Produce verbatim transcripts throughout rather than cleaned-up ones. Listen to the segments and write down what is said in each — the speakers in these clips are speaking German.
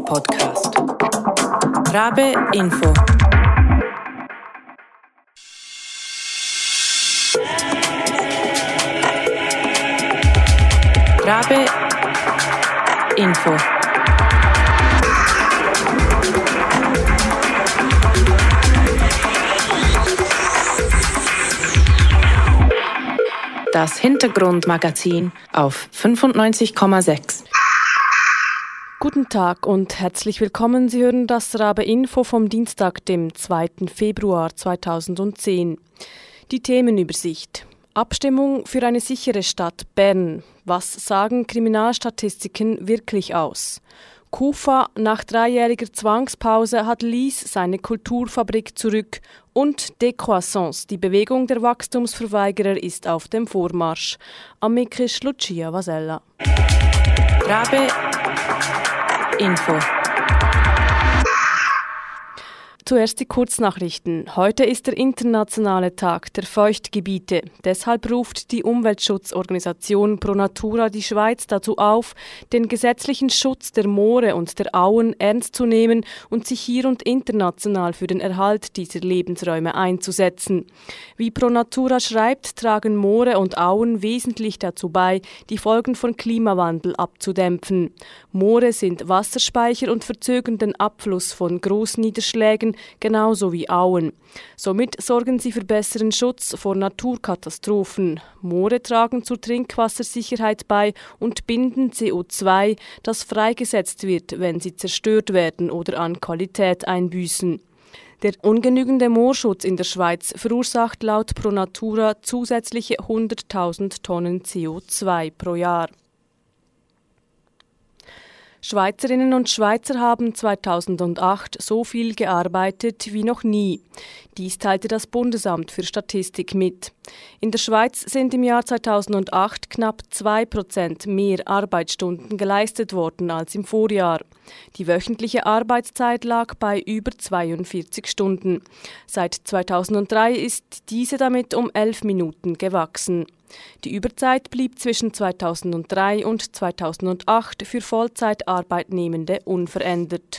Podcast. Rabe Info. Rabe Info. Das Hintergrundmagazin auf fünfundneunzig Komma sechs. Guten Tag und herzlich willkommen. Sie hören das Rabe Info vom Dienstag, dem zweiten Februar zweitausendzehn. Die Themenübersicht. Abstimmung für eine sichere Stadt Bern. Was sagen Kriminalstatistiken wirklich aus? KUFA, nach dreijähriger Zwangspause hat Lyss seine Kulturfabrik zurück und Décroissance, die Bewegung der Wachstumsverweigerer, ist auf dem Vormarsch. Amikisch Lucia Vasella. Rabe Info. Zuerst die Kurznachrichten. Heute ist der internationale Tag der Feuchtgebiete. Deshalb ruft die Umweltschutzorganisation Pro Natura die Schweiz dazu auf, den gesetzlichen Schutz der Moore und der Auen ernst zu nehmen und sich hier und international für den Erhalt dieser Lebensräume einzusetzen. Wie Pro Natura schreibt, tragen Moore und Auen wesentlich dazu bei, die Folgen von Klimawandel abzudämpfen. Moore sind Wasserspeicher und verzögern den Abfluss von Großniederschlägen, genauso wie Auen. Somit sorgen sie für besseren Schutz vor Naturkatastrophen. Moore tragen zur Trinkwassersicherheit bei und binden C O zwei, das freigesetzt wird, wenn sie zerstört werden oder an Qualität einbüßen. Der ungenügende Moorschutz in der Schweiz verursacht laut Pro Natura zusätzliche hunderttausend Tonnen C O zwei pro Jahr. Schweizerinnen und Schweizer haben zweitausendacht so viel gearbeitet wie noch nie. Dies teilte das Bundesamt für Statistik mit. In der Schweiz sind im Jahr zweitausendacht knapp zwei Prozent mehr Arbeitsstunden geleistet worden als im Vorjahr. Die wöchentliche Arbeitszeit lag bei über zweiundvierzig Stunden. Seit zweitausenddrei ist diese damit um elf Minuten gewachsen. Die Überzeit blieb zwischen zweitausenddrei und zweitausendacht für Vollzeitarbeitnehmende unverändert.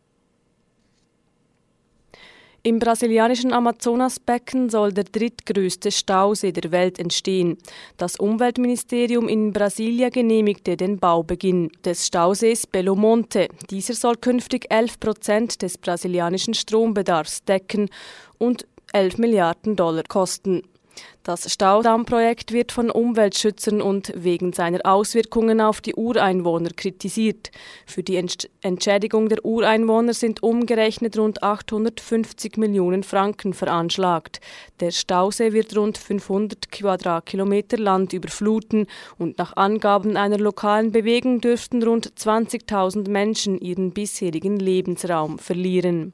Im brasilianischen Amazonasbecken soll der drittgrößte Stausee der Welt entstehen. Das Umweltministerium in Brasilia genehmigte den Baubeginn des Stausees Belo Monte. Dieser soll künftig elf Prozent des brasilianischen Strombedarfs decken und elf Milliarden Dollar kosten. Das Staudammprojekt wird von Umweltschützern und wegen seiner Auswirkungen auf die Ureinwohner kritisiert. Für die Entschädigung der Ureinwohner sind umgerechnet rund achthundertfünfzig Millionen Franken veranschlagt. Der Stausee wird rund fünfhundert Quadratkilometer Land überfluten und nach Angaben einer lokalen Bewegung dürften rund zwanzigtausend Menschen ihren bisherigen Lebensraum verlieren.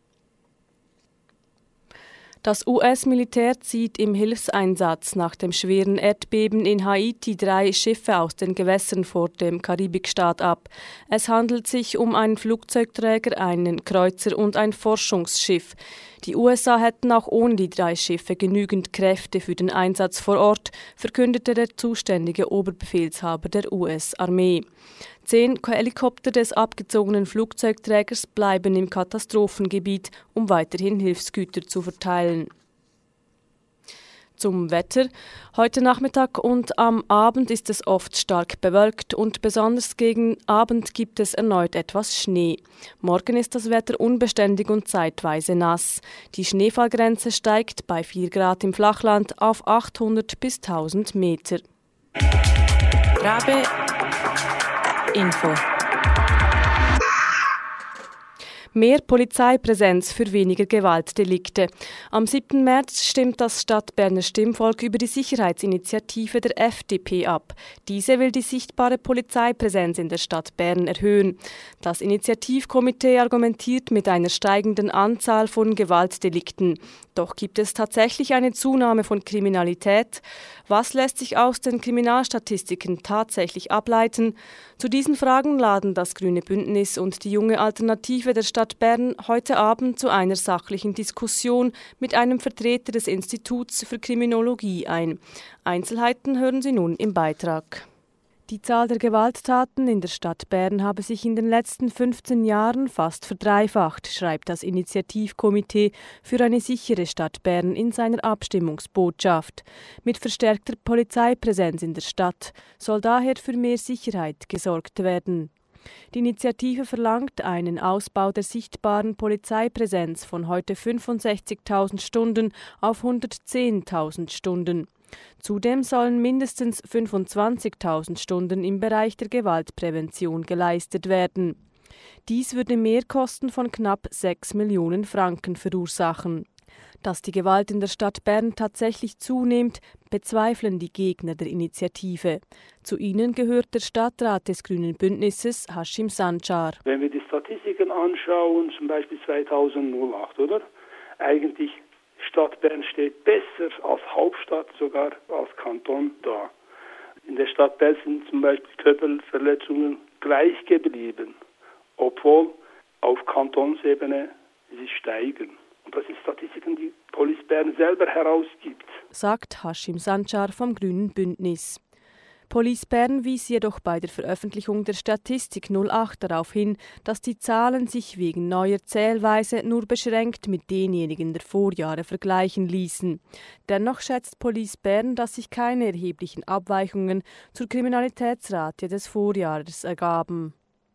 Das U S-Militär zieht im Hilfseinsatz nach dem schweren Erdbeben in Haiti drei Schiffe aus den Gewässern vor dem Karibikstaat ab. Es handelt sich um einen Flugzeugträger, einen Kreuzer und ein Forschungsschiff. Die U S A hätten auch ohne die drei Schiffe genügend Kräfte für den Einsatz vor Ort, verkündete der zuständige Oberbefehlshaber der U S-Armee. Zehn Helikopter des abgezogenen Flugzeugträgers bleiben im Katastrophengebiet, um weiterhin Hilfsgüter zu verteilen. Zum Wetter. Heute Nachmittag und am Abend ist es oft stark bewölkt und besonders gegen Abend gibt es erneut etwas Schnee. Morgen ist das Wetter unbeständig und zeitweise nass. Die Schneefallgrenze steigt bei vier Grad im Flachland auf achthundert bis tausend Meter. Rabe Info. Mehr Polizeipräsenz für weniger Gewaltdelikte. Am siebten März stimmt das Stadtberner Stimmvolk über die Sicherheitsinitiative der F D P ab. Diese will die sichtbare Polizeipräsenz in der Stadt Bern erhöhen. Das Initiativkomitee argumentiert mit einer steigenden Anzahl von Gewaltdelikten. Doch gibt es tatsächlich eine Zunahme von Kriminalität? Was lässt sich aus den Kriminalstatistiken tatsächlich ableiten? Zu diesen Fragen laden das Grüne Bündnis und die junge Alternative der Stadt Bern heute Abend zu einer sachlichen Diskussion mit einem Vertreter des Instituts für Kriminologie ein. Einzelheiten hören Sie nun im Beitrag. Die Zahl der Gewalttaten in der Stadt Bern habe sich in den letzten fünfzehn Jahren fast verdreifacht, schreibt das Initiativkomitee für eine sichere Stadt Bern in seiner Abstimmungsbotschaft. Mit verstärkter Polizeipräsenz in der Stadt soll daher für mehr Sicherheit gesorgt werden. Die Initiative verlangt einen Ausbau der sichtbaren Polizeipräsenz von heute fünfundsechzigtausend Stunden auf hundertzehntausend Stunden. Zudem sollen mindestens fünfundzwanzigtausend Stunden im Bereich der Gewaltprävention geleistet werden. Dies würde Mehrkosten von knapp sechs Millionen Franken verursachen. Dass die Gewalt in der Stadt Bern tatsächlich zunimmt, bezweifeln die Gegner der Initiative. Zu ihnen gehört der Stadtrat des Grünen Bündnisses, Haschim Sancar. Wenn wir die Statistiken anschauen, zum Beispiel zweitausendacht, oder? Eigentlich Stadt Bern steht besser als Hauptstadt, sogar als Kanton da. In der Stadt Bern sind zum Beispiel Körperverletzungen gleich geblieben, obwohl auf Kantonsebene sie steigen. Und das sind Statistiken, die Police Bern selber herausgibt, sagt Haschim Sancar vom Grünen Bündnis. Police Bern wies jedoch bei der Veröffentlichung der Statistik null acht darauf hin, dass die Zahlen sich wegen neuer Zählweise nur beschränkt mit denjenigen der Vorjahre vergleichen ließen. Dennoch schätzt Police Bern, dass sich keine erheblichen Abweichungen zur Kriminalitätsrate des Vorjahres ergaben.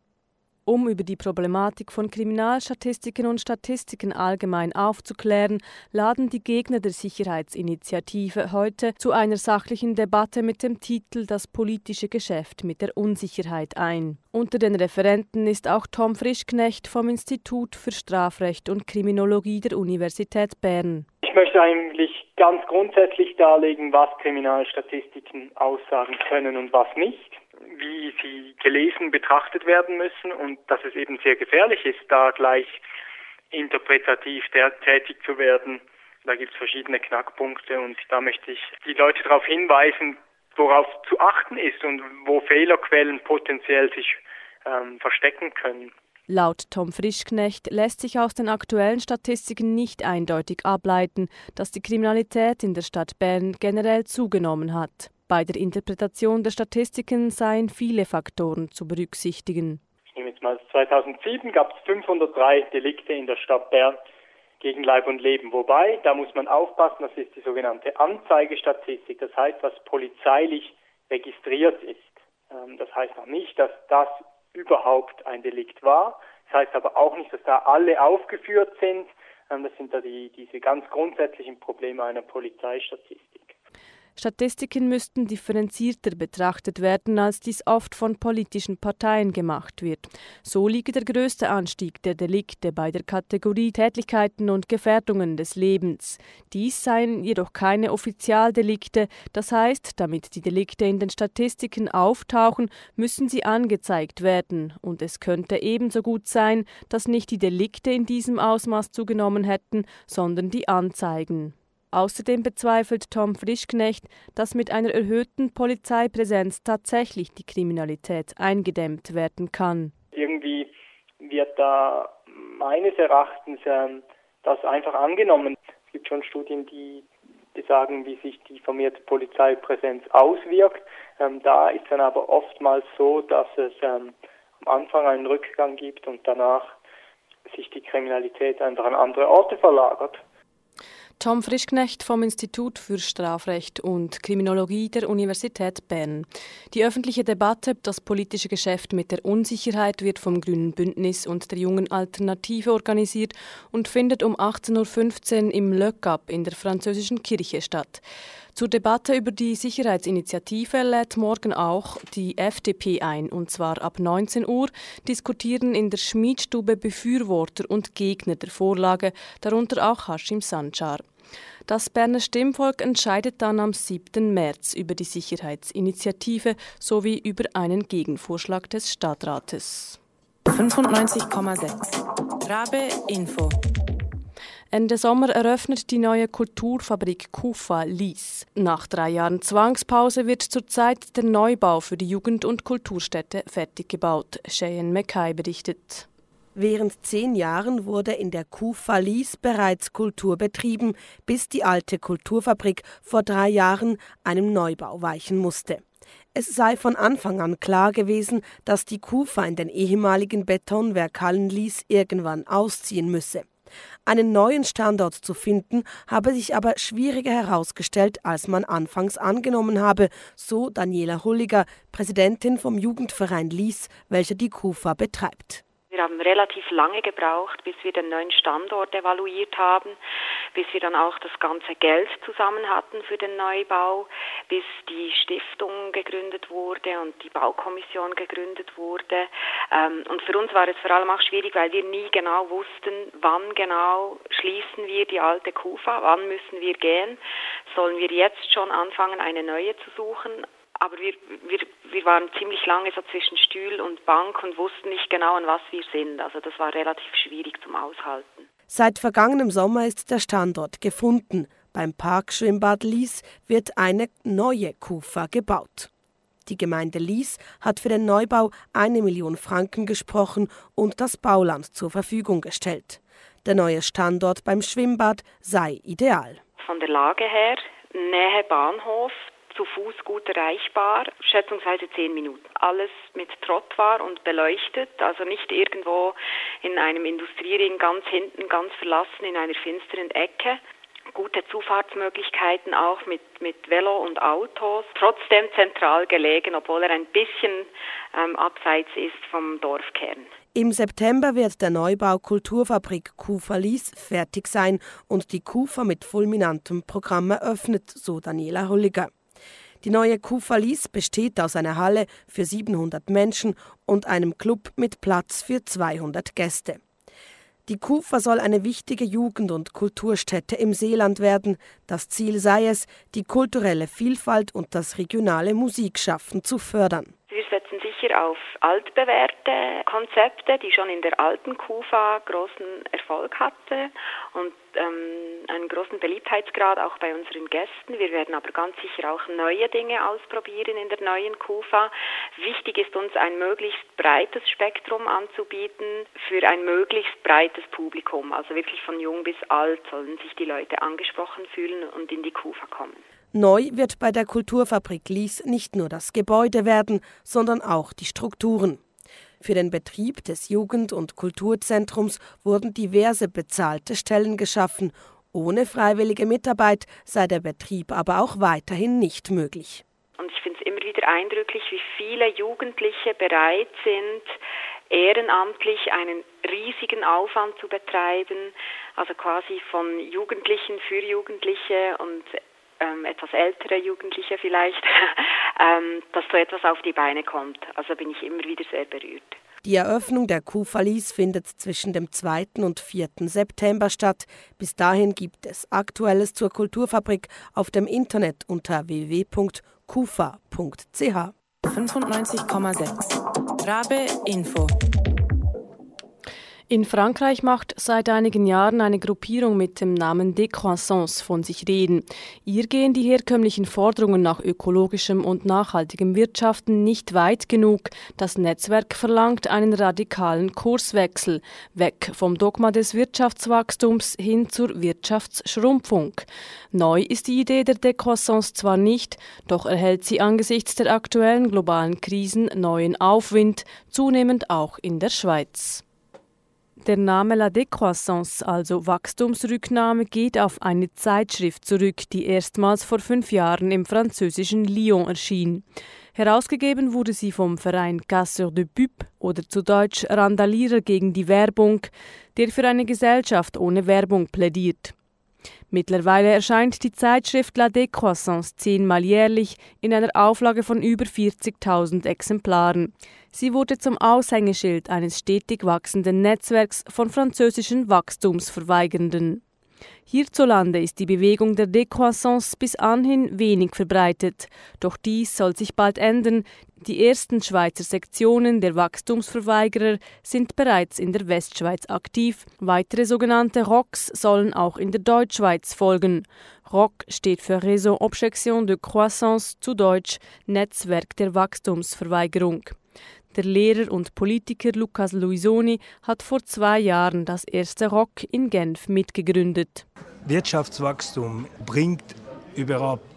Um über die Problematik von Kriminalstatistiken und Statistiken allgemein aufzuklären, laden die Gegner der Sicherheitsinitiative heute zu einer sachlichen Debatte mit dem Titel »Das politische Geschäft mit der Unsicherheit« ein. Unter den Referenten ist auch Tom Frischknecht vom Institut für Strafrecht und Kriminologie der Universität Bern. Ich möchte eigentlich ganz grundsätzlich darlegen, was Kriminalstatistiken aussagen können und was nicht, wie sie gelesen, betrachtet werden müssen und dass es eben sehr gefährlich ist, da gleich interpretativ tätig zu werden. Da gibt es verschiedene Knackpunkte und da möchte ich die Leute darauf hinweisen, worauf zu achten ist und wo Fehlerquellen potenziell sich ähm, verstecken können. Laut Tom Frischknecht lässt sich aus den aktuellen Statistiken nicht eindeutig ableiten, dass die Kriminalität in der Stadt Bern generell zugenommen hat. Bei der Interpretation der Statistiken seien viele Faktoren zu berücksichtigen. Ich nehme jetzt mal zweitausendsieben gab es fünfhundertdrei Delikte in der Stadt Bern gegen Leib und Leben. Wobei, da muss man aufpassen, das ist die sogenannte Anzeigestatistik, das heißt, was polizeilich registriert ist. Das heißt noch nicht, dass das überhaupt ein Delikt war. Das heißt aber auch nicht, dass da alle aufgeführt sind. Das sind da die, diese ganz grundsätzlichen Probleme einer Polizeistatistik. Statistiken müssten differenzierter betrachtet werden, als dies oft von politischen Parteien gemacht wird. So liege der größte Anstieg der Delikte bei der Kategorie Tätlichkeiten und Gefährdungen des Lebens. Dies seien jedoch keine Offizialdelikte, das heißt, damit die Delikte in den Statistiken auftauchen, müssen sie angezeigt werden. Und es könnte ebenso gut sein, dass nicht die Delikte in diesem Ausmaß zugenommen hätten, sondern die Anzeigen. Außerdem bezweifelt Tom Frischknecht, dass mit einer erhöhten Polizeipräsenz tatsächlich die Kriminalität eingedämmt werden kann. Irgendwie wird da meines Erachtens ähm, das einfach angenommen. Es gibt schon Studien, die, die sagen, wie sich die vermehrte Polizeipräsenz auswirkt. Ähm, da ist dann aber oftmals so, dass es ähm, am Anfang einen Rückgang gibt und danach sich die Kriminalität einfach an andere Orte verlagert. Tom Frischknecht vom Institut für Strafrecht und Kriminologie der Universität Bern. Die öffentliche Debatte, das politische Geschäft mit der Unsicherheit, wird vom Grünen Bündnis und der Jungen Alternative organisiert und findet um achtzehn Uhr fünfzehn im Le Cap in der französischen Kirche statt. Zur Debatte über die Sicherheitsinitiative lädt morgen auch die F D P ein, und zwar ab neunzehn Uhr diskutieren in der Schmiedstube Befürworter und Gegner der Vorlage, darunter auch Haschim Sancar. Das Berner Stimmvolk entscheidet dann am siebten März über die Sicherheitsinitiative sowie über einen Gegenvorschlag des Stadtrates. fünfundneunzig Komma sechs Rabe Info. Ende Sommer eröffnet die neue Kulturfabrik KUFA Lyss. Nach drei Jahren Zwangspause wird zurzeit der Neubau für die Jugend- und Kulturstätte fertig gebaut. Cheyenne Mackay berichtet. Während zehn Jahren wurde in der KUFA Lyss bereits Kultur betrieben, bis die alte Kulturfabrik vor drei Jahren einem Neubau weichen musste. Es sei von Anfang an klar gewesen, dass die KUFA in den ehemaligen Betonwerkhallen Lyss irgendwann ausziehen müsse. Einen neuen Standort zu finden, habe sich aber schwieriger herausgestellt, als man anfangs angenommen habe, so Daniela Hulliger, Präsidentin vom Jugendverein Lyss, welcher die KUFA betreibt. Wir haben relativ lange gebraucht, bis wir den neuen Standort evaluiert haben, bis wir dann auch das ganze Geld zusammen hatten für den Neubau, bis die Stiftung gegründet wurde und die Baukommission gegründet wurde. Und für uns war es vor allem auch schwierig, weil wir nie genau wussten, wann genau schließen wir die alte KUFA, wann müssen wir gehen, sollen wir jetzt schon anfangen, eine neue zu suchen. Aber wir, wir, wir waren ziemlich lange so zwischen Stuhl und Bank und wussten nicht genau, an was wir sind. Also das war relativ schwierig zum Aushalten. Seit vergangenem Sommer ist der Standort gefunden. Beim Parkschwimmbad Lyss wird eine neue KUFA gebaut. Die Gemeinde Lyss hat für den Neubau eine Million Franken gesprochen und das Bauland zur Verfügung gestellt. Der neue Standort beim Schwimmbad sei ideal. Von der Lage her, Nähe Bahnhof, zu Fuß gut erreichbar, schätzungsweise zehn Minuten. Alles mit Trottoir und beleuchtet, also nicht irgendwo in einem Industriering ganz hinten, ganz verlassen in einer finsteren Ecke. Gute Zufahrtsmöglichkeiten auch mit, mit Velo und Autos. Trotzdem zentral gelegen, obwohl er ein bisschen ähm, abseits ist vom Dorfkern. Im September wird der Neubau Kulturfabrik KUFA Lyss fertig sein und die KUFA mit fulminantem Programm eröffnet, so Daniela Hulliger. Die neue KUFA Lyss besteht aus einer Halle für siebenhundert Menschen und einem Club mit Platz für zweihundert Gäste. Die KUFA soll eine wichtige Jugend- und Kulturstätte im Seeland werden. Das Ziel sei es, die kulturelle Vielfalt und das regionale Musikschaffen zu fördern. Wir setzen sicher auf altbewährte Konzepte, die schon in der alten KUFA großen Erfolg hatte und ähm, einen großen Beliebtheitsgrad auch bei unseren Gästen. Wir werden aber ganz sicher auch neue Dinge ausprobieren in der neuen KUFA. Wichtig ist uns, ein möglichst breites Spektrum anzubieten für ein möglichst breites Publikum. Also wirklich von jung bis alt sollen sich die Leute angesprochen fühlen und in die KUFA kommen. Neu wird bei der Kulturfabrik Lyss nicht nur das Gebäude werden, sondern auch die Strukturen. Für den Betrieb des Jugend- und Kulturzentrums wurden diverse bezahlte Stellen geschaffen. Ohne freiwillige Mitarbeit sei der Betrieb aber auch weiterhin nicht möglich. Und ich finde es immer wieder eindrücklich, wie viele Jugendliche bereit sind, ehrenamtlich einen riesigen Aufwand zu betreiben, also quasi von Jugendlichen für Jugendliche und ähm, etwas ältere Jugendliche vielleicht, ähm, dass so etwas auf die Beine kommt. Also bin ich immer wieder sehr berührt. Die Eröffnung der KUFA Lyss findet zwischen dem zweiten und vierten September statt. Bis dahin gibt es Aktuelles zur Kulturfabrik auf dem Internet unter w w w punkt kufa punkt c h. fünfundneunzig Komma sechs Rabe Info. In Frankreich macht seit einigen Jahren eine Gruppierung mit dem Namen Décroissance von sich reden. Ihr gehen die herkömmlichen Forderungen nach ökologischem und nachhaltigem Wirtschaften nicht weit genug. Das Netzwerk verlangt einen radikalen Kurswechsel, weg vom Dogma des Wirtschaftswachstums hin zur Wirtschaftsschrumpfung. Neu ist die Idee der Décroissance zwar nicht, doch erhält sie angesichts der aktuellen globalen Krisen neuen Aufwind, zunehmend auch in der Schweiz. Der Name La Décroissance, also Wachstumsrücknahme, geht auf eine Zeitschrift zurück, die erstmals vor fünf Jahren im französischen Lyon erschien. Herausgegeben wurde sie vom Verein Casseurs de Pub oder zu Deutsch Randalierer gegen die Werbung, der für eine Gesellschaft ohne Werbung plädiert. Mittlerweile erscheint die Zeitschrift La Décroissance zehnmal jährlich in einer Auflage von über vierzigtausend Exemplaren. Sie wurde zum Aushängeschild eines stetig wachsenden Netzwerks von französischen Wachstumsverweigernden. Hierzulande ist die Bewegung der Décroissance bis anhin wenig verbreitet. Doch dies soll sich bald ändern. Die ersten Schweizer Sektionen der Wachstumsverweigerer sind bereits in der Westschweiz aktiv. Weitere sogenannte R O Cs sollen auch in der Deutschschweiz folgen. R O C steht für Réseau Objection de Croissance, zu Deutsch Netzwerk der Wachstumsverweigerung. Der Lehrer und Politiker Lucas Luisoni hat vor zwei Jahren das erste R O C in Genf mitgegründet. Wirtschaftswachstum bringt überhaupt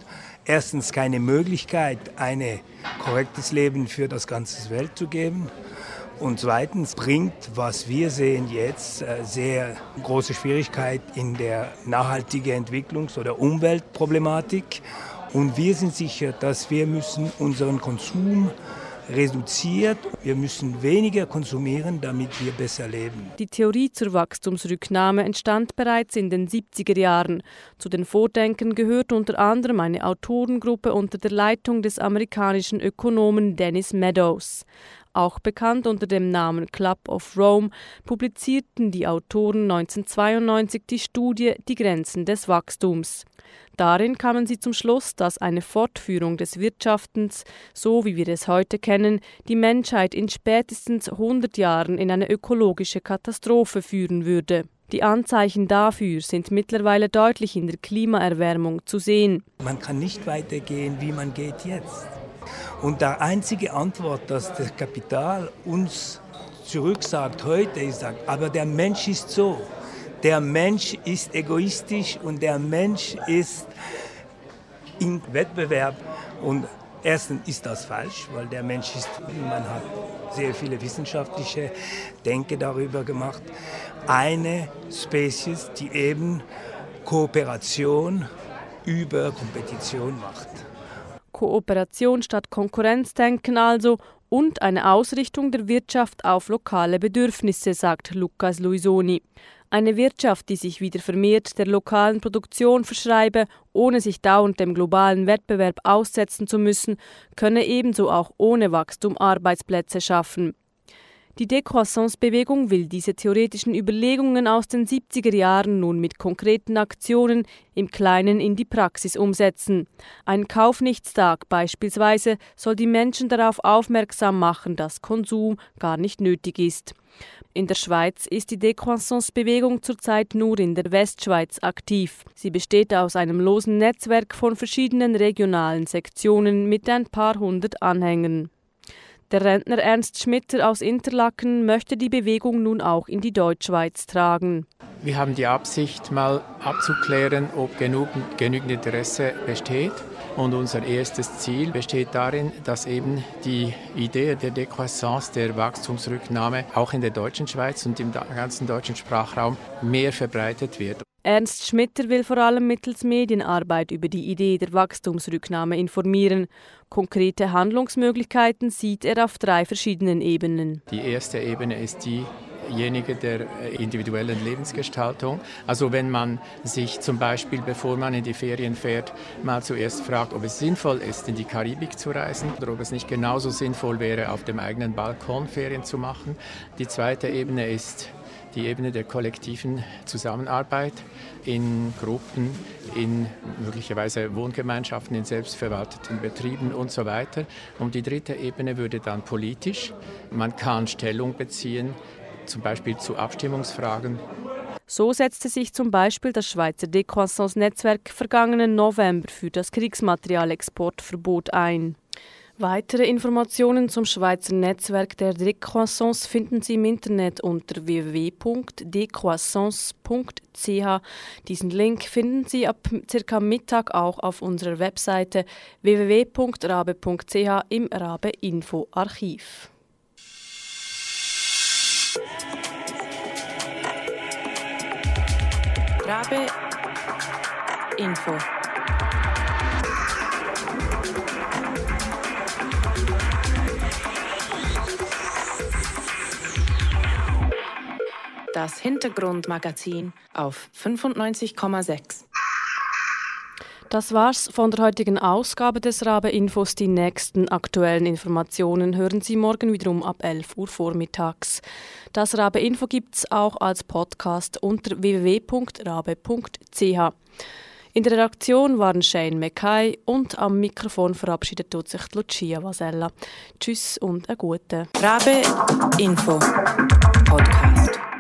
erstens keine Möglichkeit, ein korrektes Leben für das ganze Welt zu geben. Und zweitens bringt, was wir sehen jetzt, sehr große Schwierigkeit in der nachhaltigen Entwicklungs- oder Umweltproblematik. Und wir sind sicher, dass wir müssen unseren Konsum reduziert. Wir müssen weniger konsumieren, damit wir besser leben. Die Theorie zur Wachstumsrücknahme entstand bereits in den siebziger Jahren. Zu den Vordenkern gehört unter anderem eine Autorengruppe unter der Leitung des amerikanischen Ökonomen Dennis Meadows. Auch bekannt unter dem Namen Club of Rome, publizierten die Autoren neunzehnhundertzweiundneunzig die Studie Die Grenzen des Wachstums. Darin kamen sie zum Schluss, dass eine Fortführung des Wirtschaftens, so wie wir es heute kennen, die Menschheit in spätestens hundert Jahren in eine ökologische Katastrophe führen würde. Die Anzeichen dafür sind mittlerweile deutlich in der Klimaerwärmung zu sehen. Man kann nicht weitergehen, wie man geht jetzt. Und die einzige Antwort, dass das Kapital uns zurücksagt heute, ist, aber der Mensch ist so. Der Mensch ist egoistisch und der Mensch ist im Wettbewerb. Und erstens ist das falsch, weil der Mensch ist, man hat sehr viele wissenschaftliche Denke darüber gemacht, eine Spezies, die eben Kooperation über Kompetition macht. Kooperation statt Konkurrenzdenken also und eine Ausrichtung der Wirtschaft auf lokale Bedürfnisse, sagt Lucas Luisoni. Eine Wirtschaft, die sich wieder vermehrt der lokalen Produktion verschreibe, ohne sich dauernd dem globalen Wettbewerb aussetzen zu müssen, könne ebenso auch ohne Wachstum Arbeitsplätze schaffen. Die Décroissance-Bewegung will diese theoretischen Überlegungen aus den siebziger Jahren nun mit konkreten Aktionen im Kleinen in die Praxis umsetzen. Ein Kaufnichtstag beispielsweise soll die Menschen darauf aufmerksam machen, dass Konsum gar nicht nötig ist. In der Schweiz ist die Décroissance-Bewegung zurzeit nur in der Westschweiz aktiv. Sie besteht aus einem losen Netzwerk von verschiedenen regionalen Sektionen mit ein paar hundert Anhängern. Der Rentner Ernst Schmitter aus Interlaken möchte die Bewegung nun auch in die Deutschschweiz tragen. Wir haben die Absicht, mal abzuklären, ob genug, genügend Interesse besteht. Und unser erstes Ziel besteht darin, dass eben die Idee der Décroissance, der Wachstumsrücknahme, auch in der deutschen Schweiz und im ganzen deutschen Sprachraum mehr verbreitet wird. Ernst Schmitter will vor allem mittels Medienarbeit über die Idee der Wachstumsrücknahme informieren. Konkrete Handlungsmöglichkeiten sieht er auf drei verschiedenen Ebenen. Die erste Ebene ist diejenige der individuellen Lebensgestaltung. Also wenn man sich zum Beispiel, bevor man in die Ferien fährt, mal zuerst fragt, ob es sinnvoll ist, in die Karibik zu reisen oder ob es nicht genauso sinnvoll wäre, auf dem eigenen Balkon Ferien zu machen. Die zweite Ebene ist die Ebene der kollektiven Zusammenarbeit in Gruppen, in möglicherweise Wohngemeinschaften, in selbstverwalteten Betrieben und so weiter. Und die dritte Ebene würde dann politisch. Man kann Stellung beziehen, zum Beispiel zu Abstimmungsfragen. So setzte sich zum Beispiel das Schweizer Décroissance-Netzwerk vergangenen November für das Kriegsmaterialexportverbot ein. Weitere Informationen zum Schweizer Netzwerk der Décroissance finden Sie im Internet unter w w w punkt décroissance punkt c h. Diesen Link finden Sie ab circa Mittag auch auf unserer Webseite w w w punkt rabe punkt c h im Rabe Info Archiv. Rabe Info. Das Hintergrundmagazin auf fünfundneunzig Komma sechs. Das war's von der heutigen Ausgabe des Rabe Infos. Die nächsten aktuellen Informationen hören Sie morgen wiederum ab elf Uhr vormittags. Das Rabe Info gibt's auch als Podcast unter w w w punkt rabe punkt c h. In der Redaktion waren Shane Mackay und am Mikrofon verabschiedet tut sich Lucia Vasella. Tschüss und einen guten Rabe Info Podcast.